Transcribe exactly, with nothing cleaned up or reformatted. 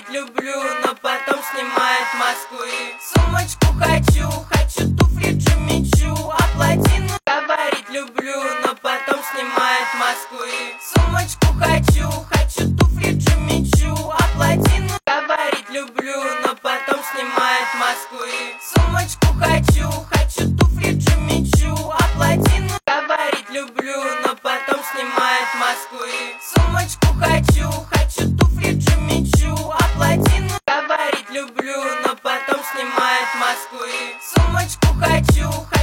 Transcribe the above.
говорить люблю, но потом снимает маску и сумочку хочу, хочу туфли Джимми Чу, а плотину говорить люблю, но потом снимает маску и сумочку хочу, хочу туфли Джимми Чу, а плотину говорить люблю, но потом снимает маску и сумочку хочу, хочу туфли Джимми Чу, а плотину говорить люблю, но потом снимает маску и сумочку хочу, хочу туфли Джимми Чу, а плотину говорить люблю, но потом снимает маску и сумочку хочу.